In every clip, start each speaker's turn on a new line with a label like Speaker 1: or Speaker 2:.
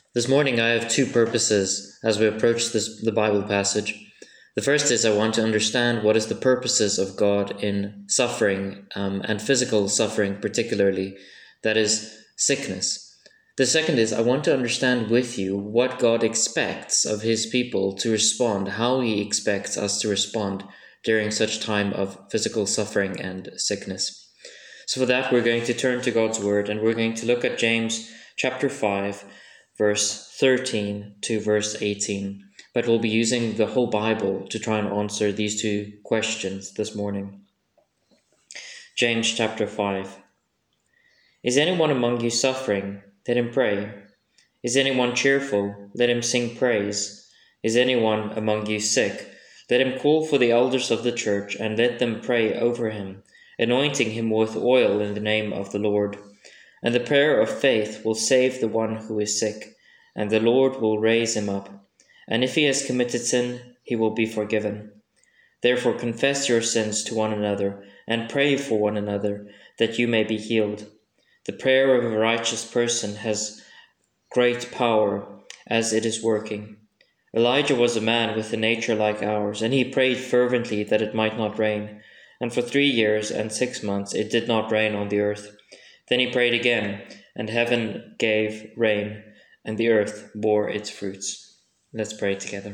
Speaker 1: This morning I have two purposes as we approach the Bible passage. The first is I want to understand what is the purposes of God in suffering, and physical suffering particularly, that is sickness. The second is I want to understand with you what God expects of his people to respond, how he expects us to respond during such time of physical suffering and sickness. So for that we're going to turn to God's word, and we're going to look at James chapter 5, verse 13 to verse 18. But we'll be using the whole Bible to try and answer these two questions this morning. James chapter 5. Is anyone among you suffering? Let him pray. Is anyone cheerful? Let him sing praise. Is anyone among you sick? Let him call for the elders of the church, and let them pray over him, anointing him with oil in the name of the Lord. And the prayer of faith will save the one who is sick, and the Lord will raise him up. And if he has committed sin, he will be forgiven. Therefore confess your sins to one another, and pray for one another, that you may be healed. The prayer of a righteous person has great power, as it is working. Elijah was a man with a nature like ours, and he prayed fervently that it might not rain. And for 3 years and 6 months it did not rain on the earth. Then he prayed again, and heaven gave rain, and the earth bore its fruits. Let's pray together.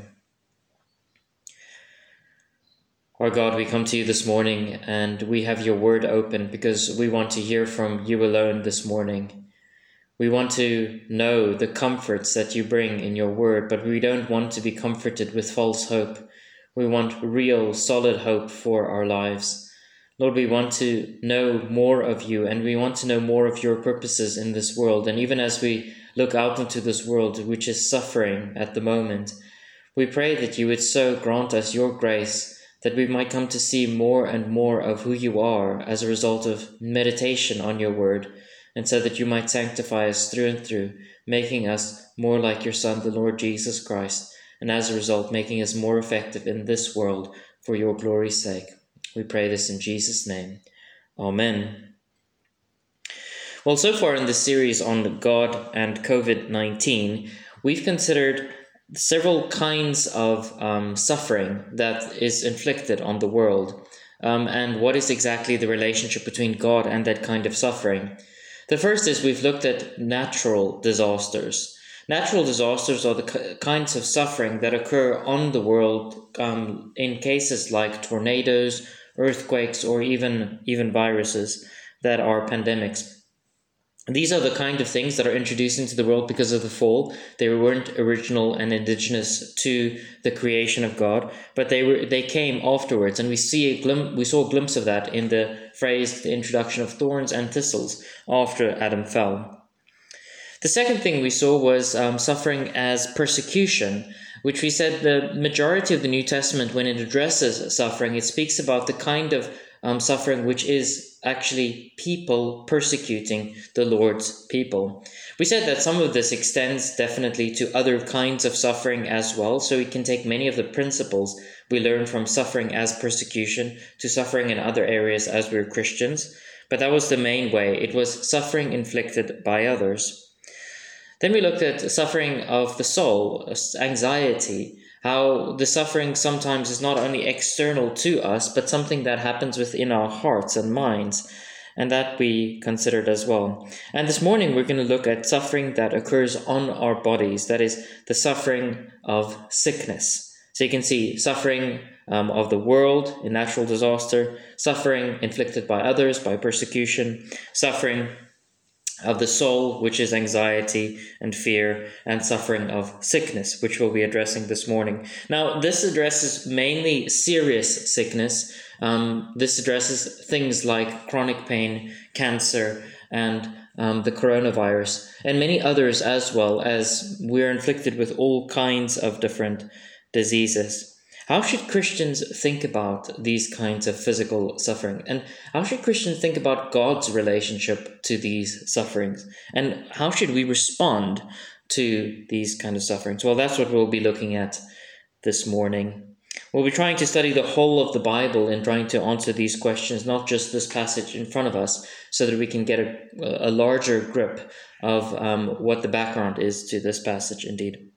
Speaker 1: Our God, we come to you this morning, and we have your word open because we want to hear from you alone this morning. We want to know the comforts that you bring in your word, but we don't want to be comforted with false hope. We want real, solid hope for our lives. Lord, we want to know more of you, and we want to know more of your purposes in this world. And even as we look out into this world, which is suffering at the moment, we pray that you would so grant us your grace that we might come to see more and more of who you are as a result of meditation on your word, and so that you might sanctify us through and through, making us more like your Son, the Lord Jesus Christ, and as a result making us more effective in this world for your glory's sake. We pray this in Jesus' name. Amen. Well, so far in this series on God and COVID-19, we've considered several kinds of suffering that is inflicted on the world, and what is exactly the relationship between God and that kind of suffering. The first is we've looked at natural disasters. Natural disasters are the kinds of suffering that occur on the world in cases like tornadoes, earthquakes, or even viruses that are pandemics. These are the kind of things that are introduced into the world because of the fall. They weren't original and indigenous to the creation of God, but they came afterwards, and we saw a glimpse of that in the phrase, the introduction of thorns and thistles after Adam fell. The second thing we saw was suffering as persecution, which we said the majority of the New Testament, when it addresses suffering, it speaks about the kind of suffering which is actually people persecuting the Lord's people. We said that some of this extends definitely to other kinds of suffering as well, so we can take many of the principles we learn from suffering as persecution to suffering in other areas as we're Christians, but that was the main way. It was suffering inflicted by others. Then we looked at suffering of the soul, anxiety, how the suffering sometimes is not only external to us, but something that happens within our hearts and minds, and that we considered as well. And this morning we're going to look at suffering that occurs on our bodies, that is the suffering of sickness. So you can see suffering of the world in natural disaster, suffering inflicted by others by persecution, suffering of the soul, which is anxiety and fear, and suffering of sickness, which we'll be addressing this morning. Now, this addresses mainly serious sickness. This addresses things like chronic pain, cancer, and the coronavirus, and many others, as well as we're inflicted with all kinds of different diseases. How should Christians think about these kinds of physical suffering? And how should Christians think about God's relationship to these sufferings? And how should we respond to these kind of sufferings? Well, that's what we'll be looking at this morning. We'll be trying to study the whole of the Bible and trying to answer these questions, not just this passage in front of us, so that we can get a larger grip of what the background is to this passage indeed.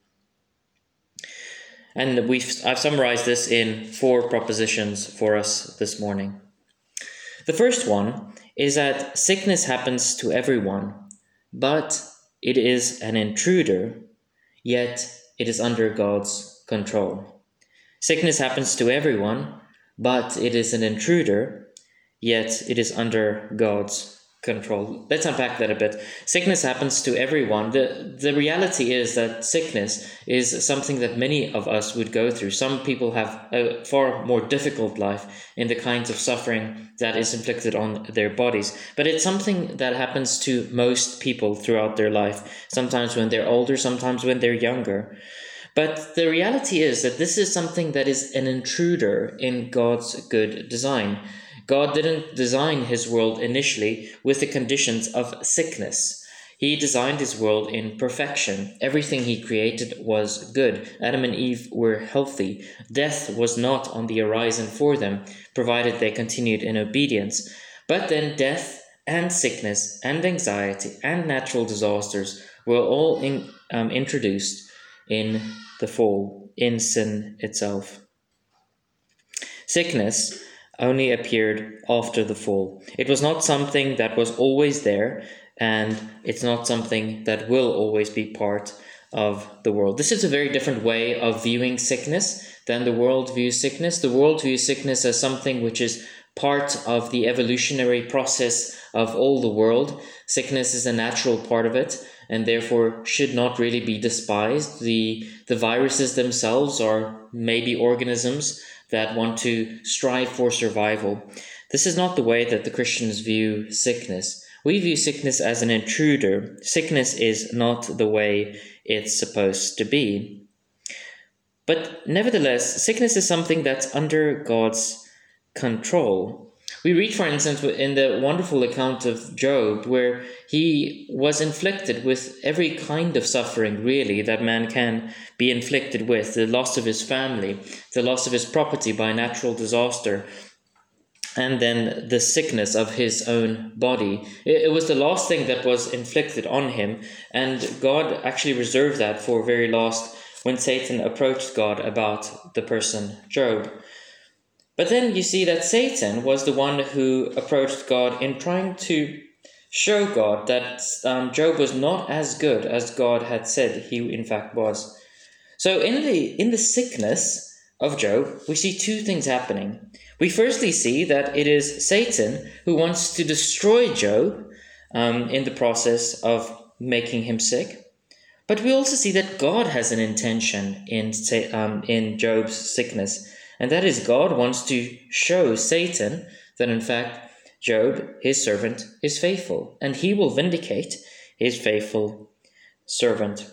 Speaker 1: And I've summarized this in 4 propositions for us this morning. The first one is that sickness happens to everyone, but it is an intruder, yet it is under God's control. Sickness happens to everyone, but it is an intruder, yet it is under God's control. Let's unpack that a bit. Sickness happens to everyone. The reality is that sickness is something that many of us would go through. Some people have a far more difficult life in the kinds of suffering that is inflicted on their bodies. But it's something that happens to most people throughout their life, sometimes when they're older, sometimes when they're younger. But the reality is that this is something that is an intruder in God's good design. God didn't design his world initially with the conditions of sickness. He designed his world in perfection. Everything he created was good. Adam and Eve were healthy. Death was not on the horizon for them, provided they continued in obedience. But then death and sickness and anxiety and natural disasters were all introduced in the fall, in sin itself. Sickness only appeared after the fall. It was not something that was always there, and it's not something that will always be part of the world. This is a very different way of viewing sickness than the world views sickness. The world views sickness as something which is part of the evolutionary process of all the world. Sickness is a natural part of it, and therefore should not really be despised. The viruses themselves are maybe organisms that want to strive for survival. This is not the way that the Christians view sickness. We view sickness as an intruder. Sickness is not the way it's supposed to be. But nevertheless, sickness is something that's under God's control. We read, for instance, in the wonderful account of Job, where he was inflicted with every kind of suffering, really, that man can be inflicted with. The loss of his family, the loss of his property by natural disaster, and then the sickness of his own body. It was the last thing that was inflicted on him, and God actually reserved that for very last when Satan approached God about the person Job. But then you see that Satan was the one who approached God in trying to show God that Job was not as good as God had said he in fact was. So in the sickness of Job, we see 2 things happening. We firstly see that it is Satan who wants to destroy Job in the process of making him sick. But we also see that God has an intention in Job's sickness. And that is, God wants to show Satan that in fact Job, his servant, is faithful, and he will vindicate his faithful servant.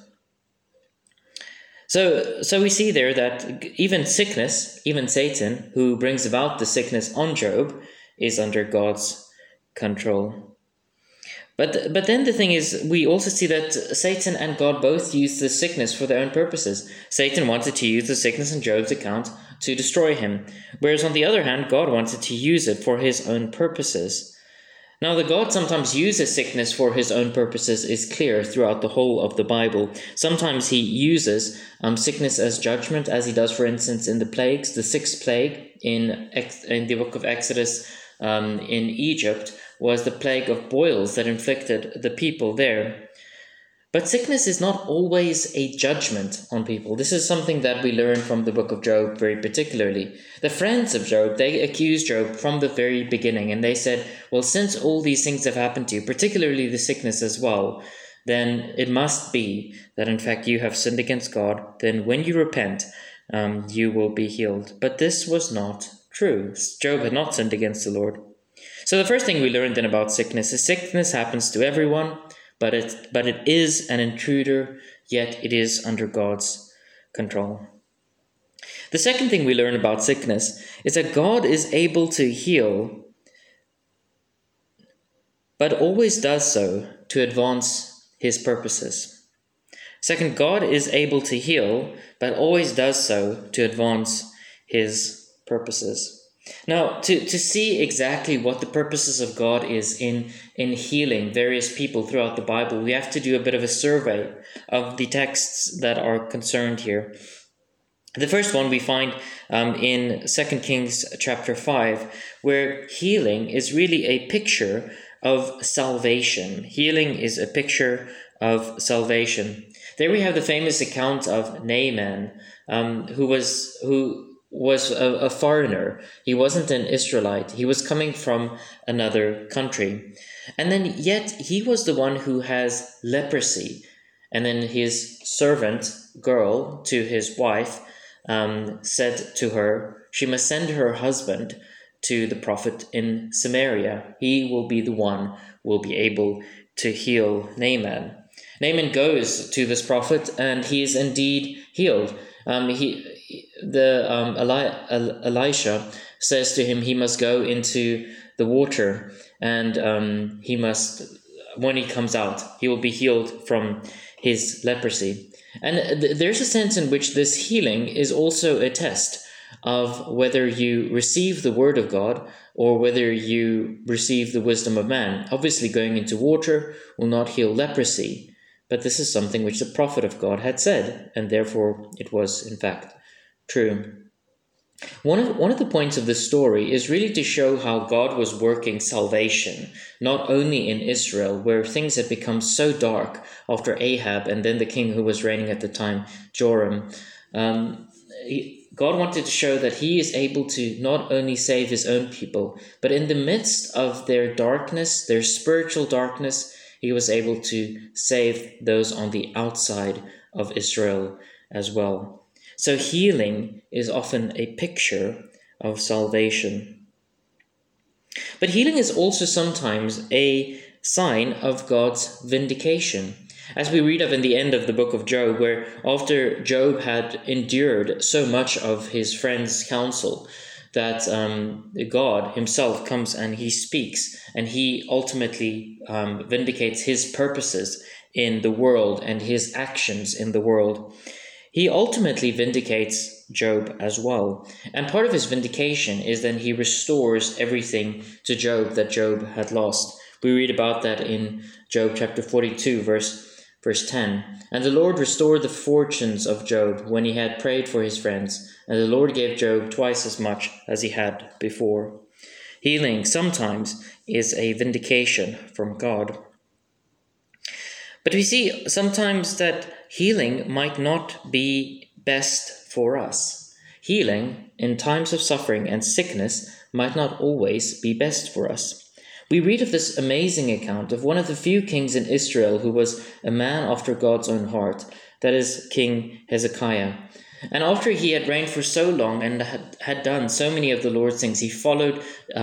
Speaker 1: So we see there that even sickness, even Satan, who brings about the sickness on Job, is under God's control. But then the thing is, we also see that Satan and God both used the sickness for their own purposes. Satan wanted to use the sickness in Job's account to destroy him, whereas on the other hand, God wanted to use it for his own purposes. Now, that God sometimes uses sickness for his own purposes is clear throughout the whole of the Bible. Sometimes he uses sickness as judgment, as he does, for instance, in the plagues. The 6th plague in the book of Exodus in Egypt was the plague of boils that inflicted the people there. But sickness is not always a judgment on people. This is something that we learn from the book of Job very particularly. The friends of Job, they accused Job from the very beginning, and they said, well, since all these things have happened to you, particularly the sickness as well, then it must be that in fact you have sinned against God. Then when you repent, you will be healed. But this was not true. Job had not sinned against the Lord. So the first thing we learned then about sickness is sickness happens to everyone, but it is an intruder, yet it is under God's control. The second thing we learn about sickness is that God is able to heal, but always does so to advance his purposes. Second, God is able to heal, but always does so to advance his purposes. Now, to see exactly what the purposes of God is in healing various people throughout the Bible, we have to do a bit of a survey of the texts that are concerned here. The first one we find in 2 Kings chapter 5, where healing is really a picture of salvation. Healing is a picture of salvation. There we have the famous account of Naaman, who was a foreigner. He wasn't an Israelite. He was coming from another country. And then yet he was the one who has leprosy. And then his servant girl to his wife said to her, she must send her husband to the prophet in Samaria. He will be the one who will be able to heal Naaman. Naaman goes to this prophet and he is indeed healed. Elisha says to him he must go into the water and he must, when he comes out, he will be healed from his leprosy. And there's a sense in which this healing is also a test of whether you receive the word of God or whether you receive the wisdom of man. Obviously, going into water will not heal leprosy, but this is something which the prophet of God had said, and therefore it was, in fact, true. One of the points of this story is really to show how God was working salvation, not only in Israel, where things had become so dark after Ahab and then the king who was reigning at the time, Joram. God wanted to show that he is able to not only save his own people, but in the midst of their darkness, their spiritual darkness, he was able to save those on the outside of Israel as well. So healing is often a picture of salvation. But healing is also sometimes a sign of God's vindication. As we read of in the end of the book of Job, where after Job had endured so much of his friends' counsel, that God himself comes and he speaks, and he ultimately vindicates his purposes in the world and his actions in the world. He ultimately vindicates Job as well. And part of his vindication is then he restores everything to Job that Job had lost. We read about that in Job chapter 42, verse 10. And the Lord restored the fortunes of Job when he had prayed for his friends, and the Lord gave Job twice as much as he had before. Healing sometimes is a vindication from God. But we see sometimes that healing might not be best for us. Healing in times of suffering and sickness might not always be best for us. We read of this amazing account of one of the few kings in Israel who was a man after God's own heart, that is King Hezekiah. And after he had reigned for so long and had done so many of the Lord's things, he followed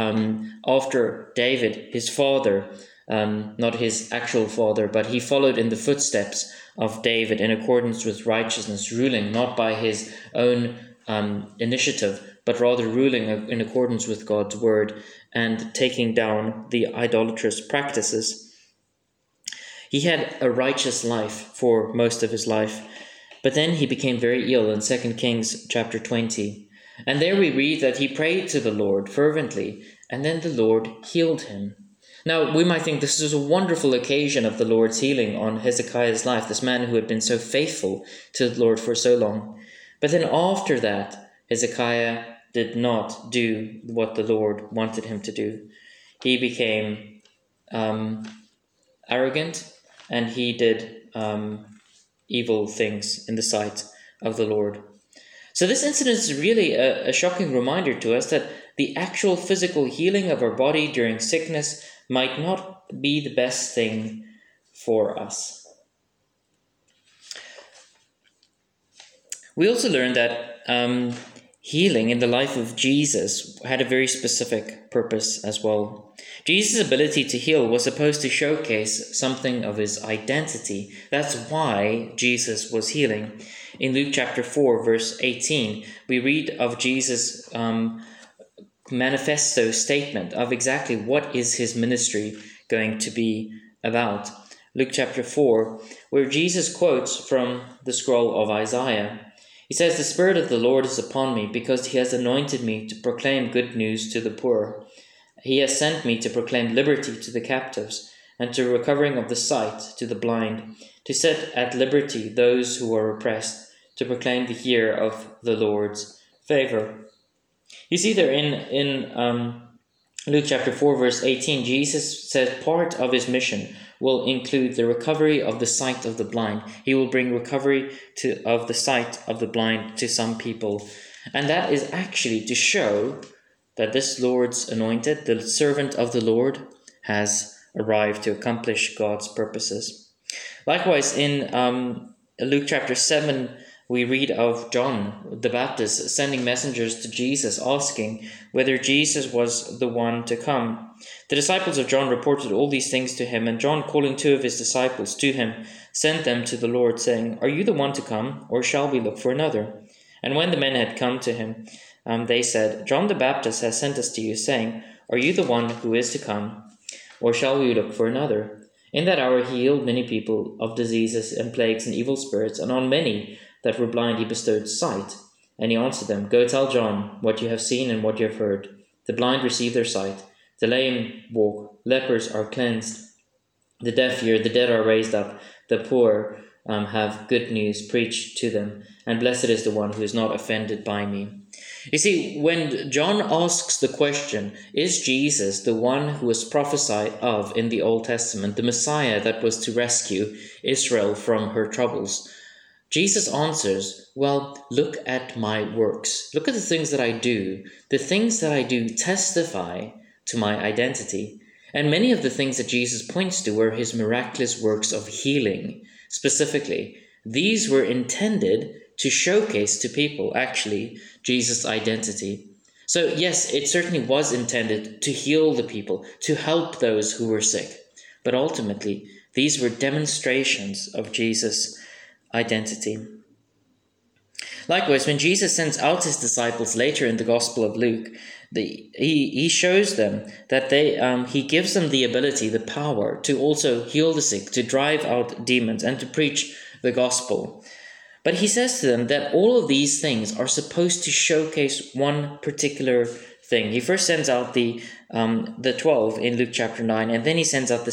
Speaker 1: after David, his father, not his actual father, but he followed in the footsteps of David in accordance with righteousness, ruling not by his own initiative, but rather ruling in accordance with God's word and taking down the idolatrous practices. He had a righteous life for most of his life, but then he became very ill in 2 Kings chapter 20. And there we read that he prayed to the Lord fervently, and then the Lord healed him. Now, we might think this is a wonderful occasion of the Lord's healing on Hezekiah's life, this man who had been so faithful to the Lord for so long. But then after that, Hezekiah did not do what the Lord wanted him to do. He became arrogant, and he did evil things in the sight of the Lord. So this incident is really a shocking reminder to us that the actual physical healing of our body during sickness might not be the best thing for us. We also learned that healing in the life of Jesus had a very specific purpose as well. Jesus' ability to heal was supposed to showcase something of his identity. That's why Jesus was healing. In Luke chapter 4, verse 18, we read of Jesus' manifesto statement of exactly what is his ministry going to be about. Luke chapter 4, where Jesus quotes from the scroll of Isaiah. He says, "The Spirit of the Lord is upon me, because he has anointed me to proclaim good news to the poor. He has sent me to proclaim liberty to the captives, and to recovering of the sight to the blind, to set at liberty those who are oppressed, to proclaim the year of the Lord's favor." You see there in Luke chapter 4, verse 18, Jesus said part of his mission will include the recovery of the sight of the blind. He will bring recovery of the sight of the blind to some people. And that is actually to show that this Lord's anointed, the servant of the Lord, has arrived to accomplish God's purposes. Likewise, in Luke chapter 7, we read of John the Baptist sending messengers to Jesus, asking whether Jesus was the one to come. The disciples of John reported all these things to him, and John, calling 2 of his disciples to him, sent them to the Lord, saying, "Are you the one to come, or shall we look for another?" And when the men had come to him, they said, "John the Baptist has sent us to you, saying, 'Are you the one who is to come, or shall we look for another?' In that hour he healed many people of diseases and plagues and evil spirits, and on many that were blind he bestowed sight. And he answered them, 'Go tell John what you have seen and what you have heard. The blind receive their sight, the lame walk, lepers are cleansed, the deaf hear, the dead are raised up, the poor have good news preached to them, and blessed is the one who is not offended by me.'" You see, when John asks the question, is Jesus the one who was prophesied of in the Old Testament, the Messiah that was to rescue Israel from her troubles? Jesus answers, "Well, look at my works. Look at the things that I do. The things that I do testify to my identity." And many of the things that Jesus points to were his miraculous works of healing. Specifically, these were intended to showcase to people, actually, Jesus' identity. So yes, it certainly was intended to heal the people, to help those who were sick. But ultimately, these were demonstrations of Jesus' identity. Likewise, when Jesus sends out his disciples later in the Gospel of Luke, he shows them that he gives them the ability, the power to also heal the sick, to drive out demons, and to preach the gospel. But he says to them that all of these things are supposed to showcase one particular thing. He first sends out the 12 in Luke chapter 9, and then he sends out the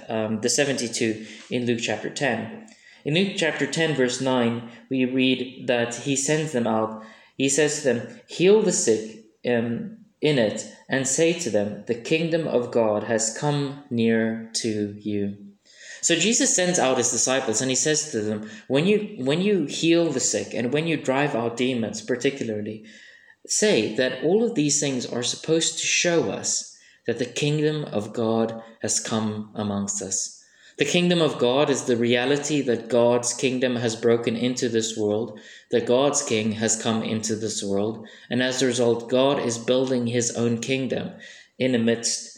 Speaker 1: 72 in Luke chapter 10. In Luke chapter 10, verse 9, we read that he sends them out. He says to them, "Heal the sick in it, and say to them, 'The kingdom of God has come near to you.'" So Jesus sends out his disciples, and he says to them, when you heal the sick and when you drive out demons particularly, say that all of these things are supposed to show us that the kingdom of God has come amongst us. The kingdom of God is the reality that God's kingdom has broken into this world, that God's king has come into this world, and as a result, God is building his own kingdom in amidst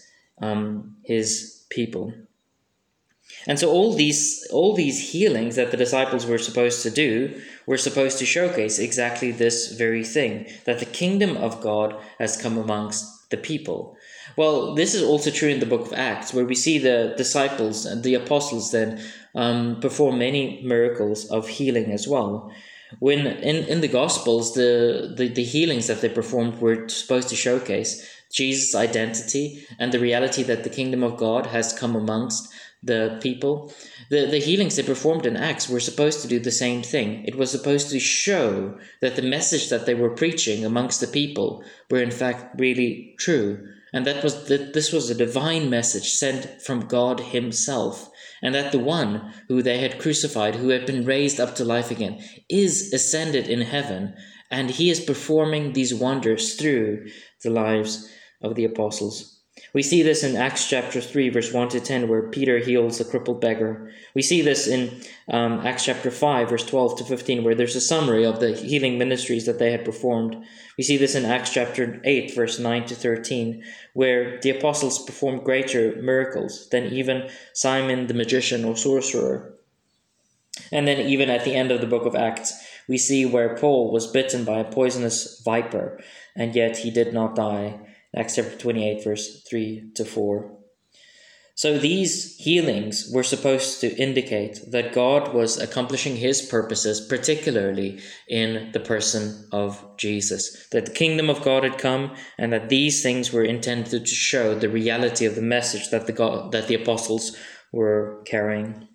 Speaker 1: his people. And so all these healings that the disciples were supposed to do were supposed to showcase exactly this very thing, that the kingdom of God has come amongst the people. Well, this is also true in the book of Acts, where we see the disciples and the apostles then perform many miracles of healing as well. When in the Gospels, the healings that they performed were supposed to showcase Jesus' identity and the reality that the kingdom of God has come amongst the people. The healings they performed in Acts were supposed to do the same thing. It was supposed to show that the message that they were preaching amongst the people were in fact really true, and this was a divine message sent from God himself, and that the one who they had crucified, who had been raised up to life again, is ascended in heaven, and he is performing these wonders through the lives of the apostles. We see this in Acts chapter 3, verse 1 to 10, where Peter heals a crippled beggar. We see this in Acts chapter 5, verse 12 to 15, where there's a summary of the healing ministries that they had performed. We see this in Acts chapter 8, verse 9 to 13, where the apostles performed greater miracles than even Simon the magician or sorcerer. And then even at the end of the book of Acts, we see where Paul was bitten by a poisonous viper, and yet he did not die. Acts chapter 28, verse 3 to 4. So these healings were supposed to indicate that God was accomplishing his purposes, particularly in the person of Jesus. That the kingdom of God had come, and that these things were intended to show the reality of the message that the apostles were carrying.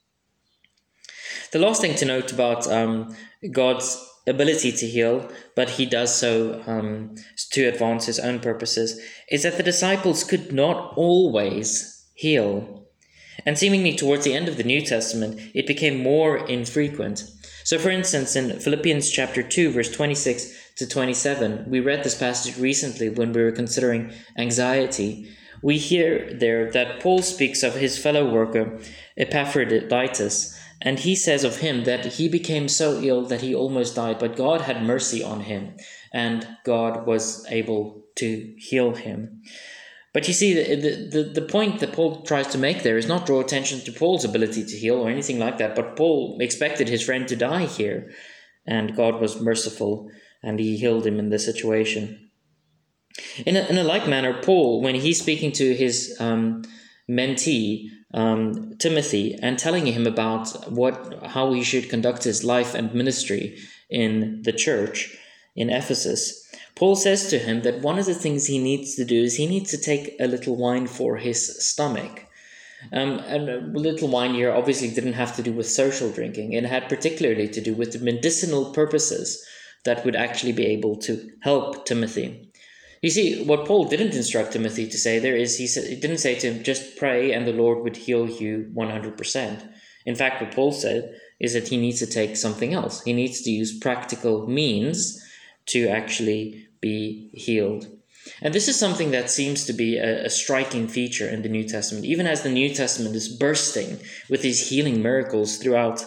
Speaker 1: The last thing to note about God's ability to heal, but he does so to advance his own purposes, is that the disciples could not always heal. And seemingly towards the end of the New Testament, it became more infrequent. So for instance, in Philippians chapter 2, verse 26 to 27, we read this passage recently when we were considering anxiety. We hear there that Paul speaks of his fellow worker, Epaphroditus, and he says of him that he became so ill that he almost died, but God had mercy on him, and God was able to heal him. But you see, the point that Paul tries to make there is not draw attention to Paul's ability to heal or anything like that, but Paul expected his friend to die here, and God was merciful, and he healed him in this situation. In a like manner, Paul, when he's speaking to his mentee, Timothy, and telling him about how he should conduct his life and ministry in the church in Ephesus, Paul says to him that one of the things he needs to do is he needs to take a little wine for his stomach. And a little wine here obviously didn't have to do with social drinking. It had particularly to do with the medicinal purposes that would actually be able to help Timothy. You see, what Paul didn't instruct Timothy to say there is, he didn't say to him, just pray and the Lord would heal you 100%. In fact, what Paul said is that he needs to take something else. He needs to use practical means to actually be healed. And this is something that seems to be a striking feature in the New Testament, even as the New Testament is bursting with these healing miracles throughout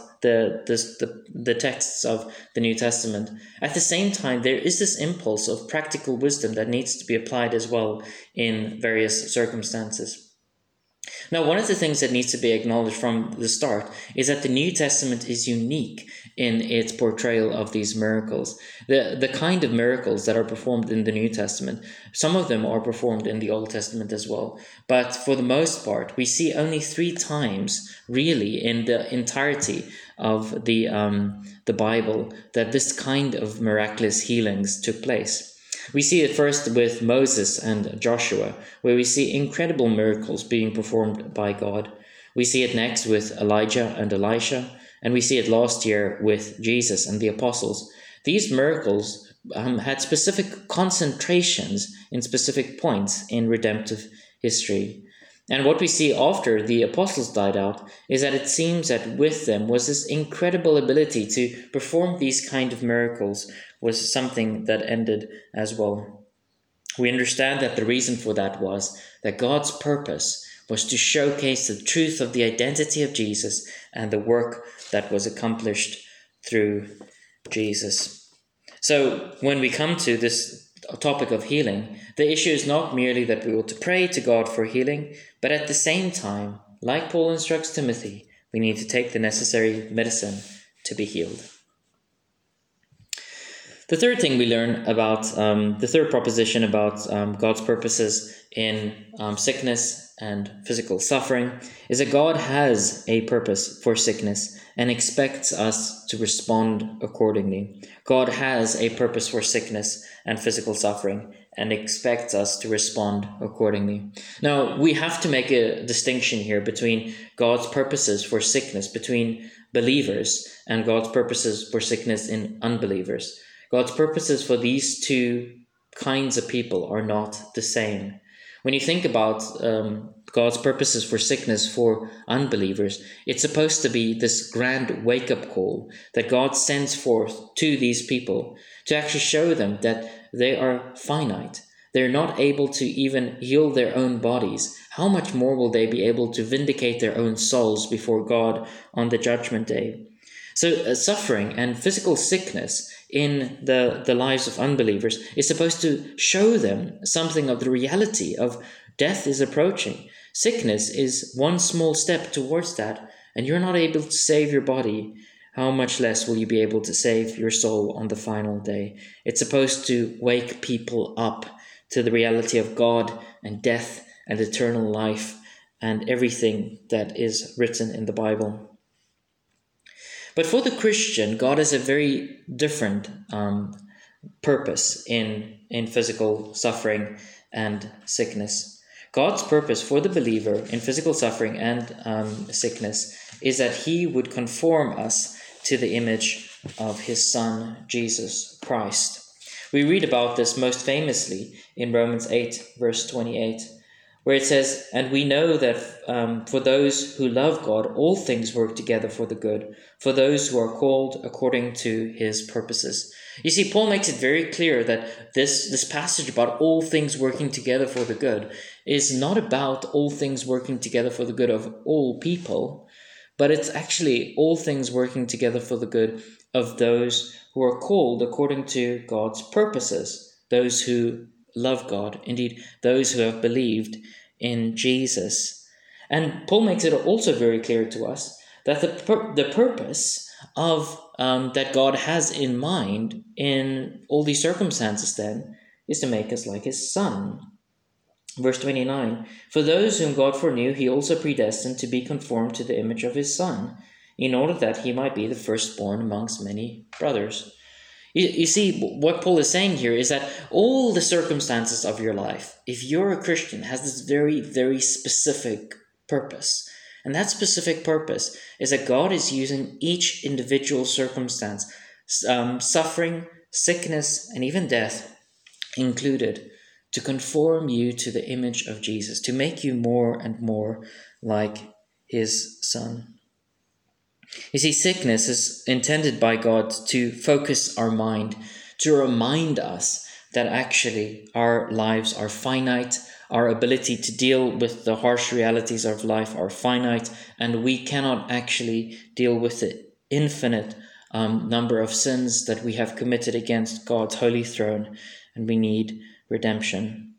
Speaker 1: the texts of the New Testament. At the same time, there is this impulse of practical wisdom that needs to be applied as well in various circumstances. Now, one of the things that needs to be acknowledged from the start is that the New Testament is unique in its portrayal of these miracles. The kind of miracles that are performed in the New Testament, some of them are performed in the Old Testament as well. But for the most part, we see only 3 times, really, in the entirety of the Bible, that this kind of miraculous healings took place. We see it first with Moses and Joshua, where we see incredible miracles being performed by God. We see it next with Elijah and Elisha, and we see it last year with Jesus and the apostles. These miracles had specific concentrations in specific points in redemptive history. And what we see after the apostles died out is that it seems that with them was this incredible ability to perform these kind of miracles was something that ended as well. We understand that the reason for that was that God's purpose was to showcase the truth of the identity of Jesus and the work that was accomplished through Jesus. So when we come to this topic of healing, the issue is not merely that we ought to pray to God for healing, but at the same time, like Paul instructs Timothy, we need to take the necessary medicine to be healed. The third thing we learn about, the third proposition about God's purposes in sickness and physical suffering is that God has a purpose for sickness and expects us to respond accordingly. God has a purpose for sickness and physical suffering and expects us to respond accordingly. Now, we have to make a distinction here between God's purposes for sickness between believers and God's purposes for sickness in unbelievers. God's purposes for these two kinds of people are not the same. When you think about God's purposes for sickness for unbelievers, it's supposed to be this grand wake-up call that God sends forth to these people to actually show them that they are finite. They're not able to even heal their own bodies. How much more will they be able to vindicate their own souls before God on the judgment day? So suffering and physical sickness in the lives of unbelievers is supposed to show them something of the reality of death is approaching. Sickness is one small step towards that, and you're not able to save your body. How much less will you be able to save your soul on the final day? It's supposed to wake people up to the reality of God and death and eternal life and everything that is written in the Bible. But for the Christian, God has a very different purpose in physical suffering and sickness. God's purpose for the believer in physical suffering and sickness is that he would conform us to the image of his Son, Jesus Christ. We read about this most famously in Romans 8, verse 28, where it says, "And we know that for those who love God, all things work together for the good, for those who are called according to his purposes." You see, Paul makes it very clear that this passage about all things working together for the good is not about all things working together for the good of all people, but it's actually all things working together for the good of those who are called according to God's purposes, those who love God, indeed, those who have believed in Jesus. And Paul makes it also very clear to us that the purpose of that God has in mind in all these circumstances then is to make us like his Son. Verse 29, "For those whom God foreknew, he also predestined to be conformed to the image of his Son, in order that he might be the firstborn amongst many brothers." You see, what Paul is saying here is that all the circumstances of your life, if you're a Christian, has this very, very specific purpose. And that specific purpose is that God is using each individual circumstance, suffering, sickness, and even death included, to conform you to the image of Jesus, to make you more and more like his Son. You see, sickness is intended by God to focus our mind, to remind us that actually our lives are finite, our ability to deal with the harsh realities of life are finite, and we cannot actually deal with the infinite number of sins that we have committed against God's holy throne, and we need redemption.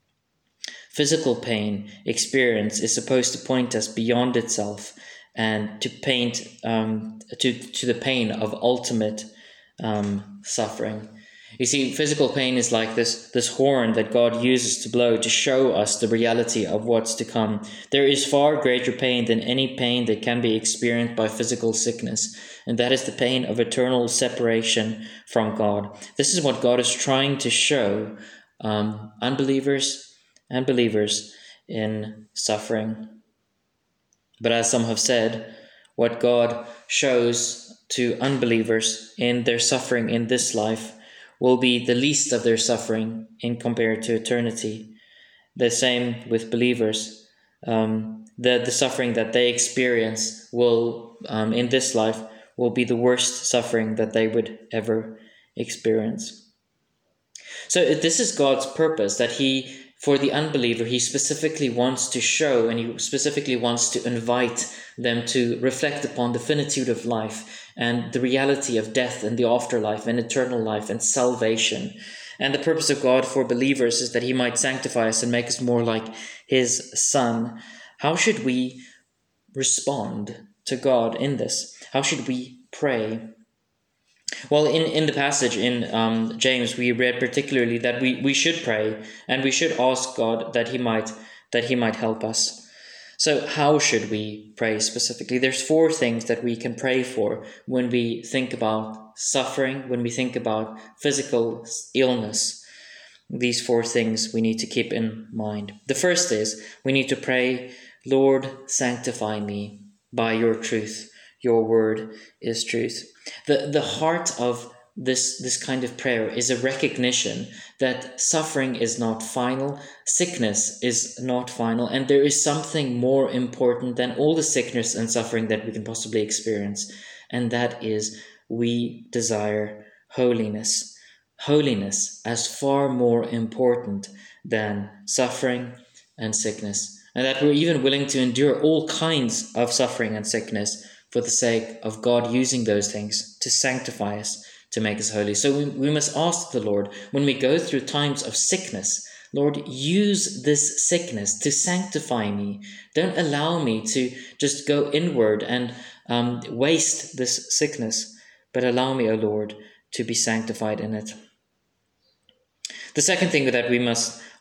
Speaker 1: Physical pain experience is supposed to point us beyond itself and to paint to the pain of ultimate suffering. You see, physical pain is like this horn that God uses to blow to show us the reality of what's to come. There is far greater pain than any pain that can be experienced by physical sickness, and that is the pain of eternal separation from God. This is what God is trying to show unbelievers and believers in suffering. But as some have said, what God shows to unbelievers in their suffering in this life will be the least of their suffering in compared to eternity. The same with believers. The suffering that they experience will in this life will be the worst suffering that they would ever experience. So this is God's purpose, that for the unbeliever, he specifically wants to show, and he specifically wants to invite them to reflect upon the finitude of life and the reality of death and the afterlife and eternal life and salvation. And the purpose of God for believers is that he might sanctify us and make us more like his Son. How should we respond to God in this? How should we pray? Well, in the passage in James, we read particularly that we should pray and we should ask God that he might help us. So how should we pray specifically? There's 4 things that we can pray for when we think about suffering, when we think about physical illness. These 4 things we need to keep in mind. The first is we need to pray, "Lord, sanctify me by your truth. Your word is truth." The heart of this kind of prayer is a recognition that suffering is not final, sickness is not final, and there is something more important than all the sickness and suffering that we can possibly experience, and that is we desire holiness. Holiness as far more important than suffering and sickness, and that we're even willing to endure all kinds of suffering and sickness for the sake of God using those things to sanctify us, to make us holy. So we must ask the Lord, when we go through times of sickness, "Lord, use this sickness to sanctify me. Don't allow me to just go inward and waste this sickness, but allow me, O Lord, to be sanctified in it." The second thing that we must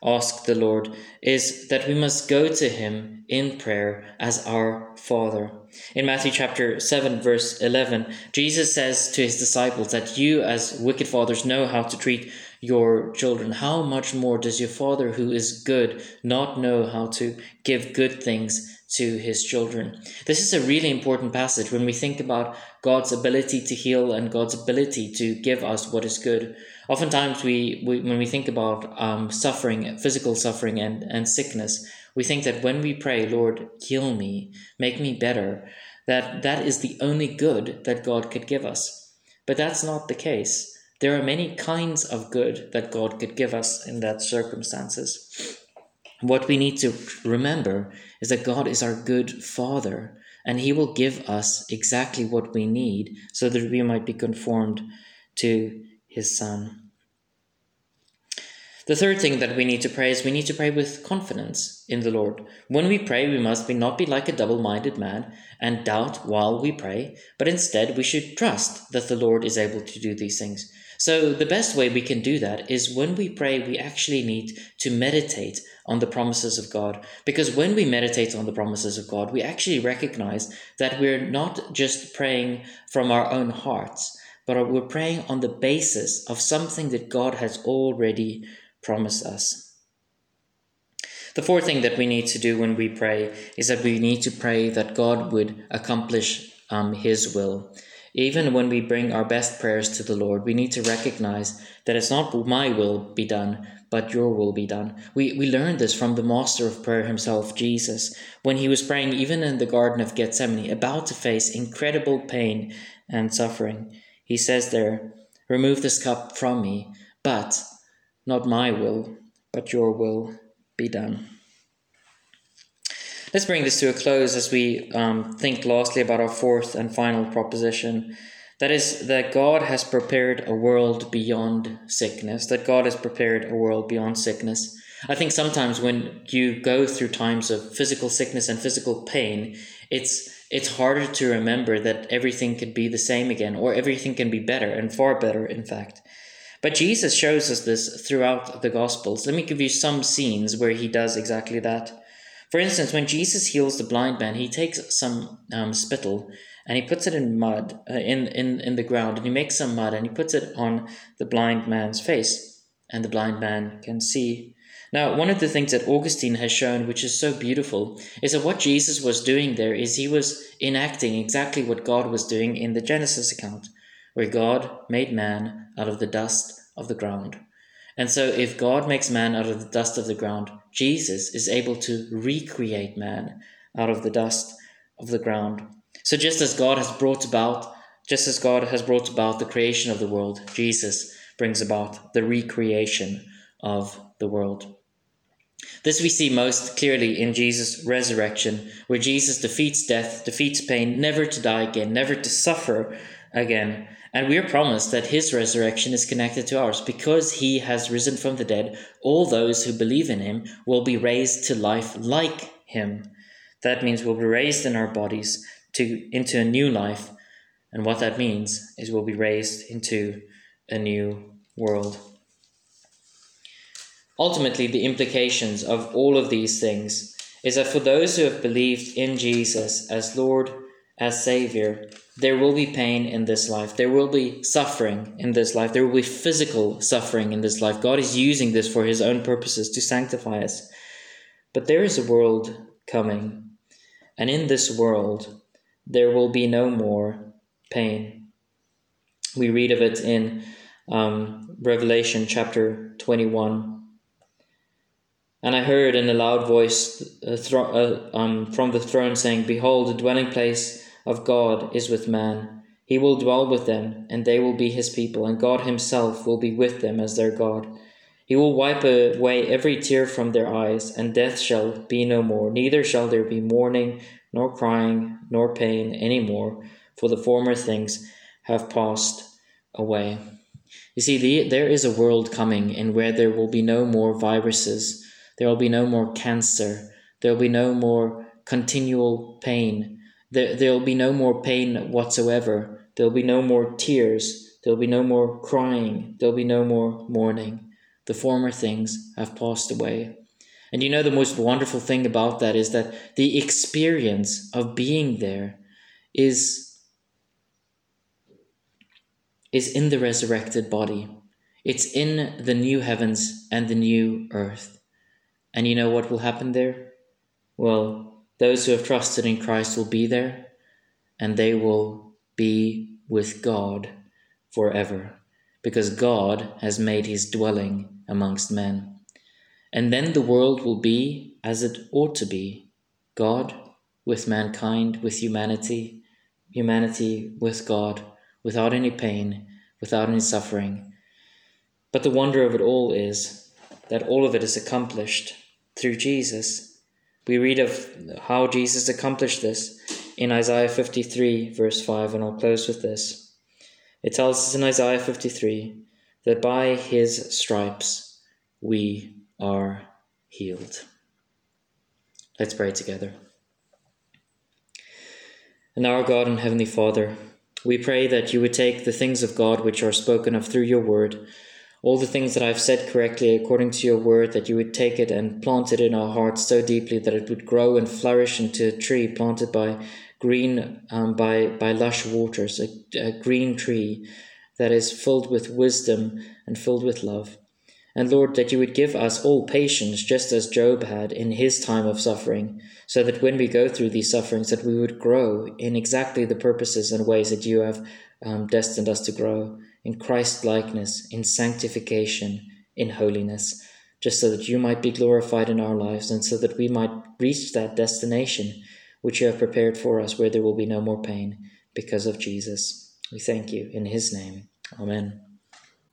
Speaker 1: ask the Lord is that we must go to him in prayer as our Father. In Matthew chapter 7, verse 11, Jesus says to his disciples that you as wicked fathers know how to treat your children. How much more does your Father who is good not know how to give good things to his children? This is a really important passage when we think about God's ability to heal and God's ability to give us what is good. Oftentimes when we think about suffering, physical suffering and sickness, we think that when we pray, Lord, heal me, make me better, that is the only good that God could give us. But that's not the case. There are many kinds of good that God could give us in that circumstances. What we need to remember is that God is our good Father, and he will give us exactly what we need so that we might be conformed to his Son. The third thing that we need to pray is we need to pray with confidence in the Lord. When we pray, we must not be like a double-minded man and doubt while we pray, but instead we should trust that the Lord is able to do these things. So the best way we can do that is when we pray, we actually need to meditate on the promises of God. Because when we meditate on the promises of God, we actually recognize that we're not just praying from our own hearts, but we're praying on the basis of something that God has already promised us. The fourth thing that we need to do when we pray is that we need to pray that God would accomplish his will. Even when we bring our best prayers to the Lord, we need to recognize that it's not my will be done, but your will be done. We learned this from the master of prayer himself, Jesus, when he was praying even in the Garden of Gethsemane, about to face incredible pain and suffering. He says there, "Remove this cup from me, but not my will, but your will be done." Let's bring this to a close as we think lastly about our fourth and final proposition. That is that God has prepared a world beyond sickness. That God has prepared a world beyond sickness. I think sometimes when you go through times of physical sickness and physical pain, it's harder to remember that everything could be the same again, or everything can be better, and far better, in fact. But Jesus shows us this throughout the Gospels. Let me give you some scenes where he does exactly that. For instance, when Jesus heals the blind man, he takes some spittle and he puts it in mud, in the ground, and he makes some mud and he puts it on the blind man's face, and the blind man can see. Now, one of the things that Augustine has shown, which is so beautiful, is that what Jesus was doing there is he was enacting exactly what God was doing in the Genesis account, where God made man out of the dust of the ground. And so if God makes man out of the dust of the ground, Jesus is able to recreate man out of the dust of the ground. So just as God has brought about the creation of the world, Jesus brings about the recreation of the world. This we see most clearly in Jesus' resurrection, where Jesus defeats death, defeats pain, never to die again, never to suffer again. And we are promised that his resurrection is connected to ours. Because he has risen from the dead, all those who believe in him will be raised to life like him. That means we'll be raised in our bodies into a new life. And what that means is we'll be raised into a new world. Ultimately, the implications of all of these things is that for those who have believed in Jesus as Lord, as Savior, there will be pain in this life. There will be suffering in this life. There will be physical suffering in this life. God is using this for his own purposes to sanctify us. But there is a world coming. And in this world, there will be no more pain. We read of it in Revelation chapter 21. And I heard in a loud voice from the throne saying, "Behold, the dwelling place of God is with man. He will dwell with them, and they will be his people, and God himself will be with them as their God. He will wipe away every tear from their eyes, and death shall be no more. Neither shall there be mourning, nor crying, nor pain any more, for the former things have passed away." You see, there is a world coming in where there will be no more viruses. There will be no more cancer. There will be no more continual pain. There will be no more pain whatsoever. There will be no more tears. There will be no more crying. There will be no more mourning. the former things have passed away. And you know, the most wonderful thing about that is that the experience of being there is in the resurrected body. It's in the new heavens and the new earth. And you know what will happen there? Well, those who have trusted in Christ will be there, and they will be with God forever, because God has made his dwelling amongst men. And then the world will be as it ought to be, God with mankind, with humanity, humanity with God, without any pain, without any suffering. But the wonder of it all is that all of it is accomplished through Jesus. We read of how Jesus accomplished this in Isaiah 53, verse 5, and I'll close with this. It tells us in Isaiah 53 that by his stripes we are healed. Let's pray together. And our God and Heavenly Father, we pray that you would take the things of God which are spoken of through your word, all the things that I've said correctly according to your word, that you would take it and plant it in our hearts so deeply that it would grow and flourish into a tree planted by by lush waters, a green tree that is filled with wisdom and filled with love. And Lord, that you would give us all patience, just as Job had in his time of suffering, so that when we go through these sufferings, that we would grow in exactly the purposes and ways that you have destined us to grow, in Christ-likeness, in sanctification, in holiness, just so that you might be glorified in our lives, and so that we might reach that destination which you have prepared for us, where there will be no more pain because of Jesus. We thank you in his name. Amen.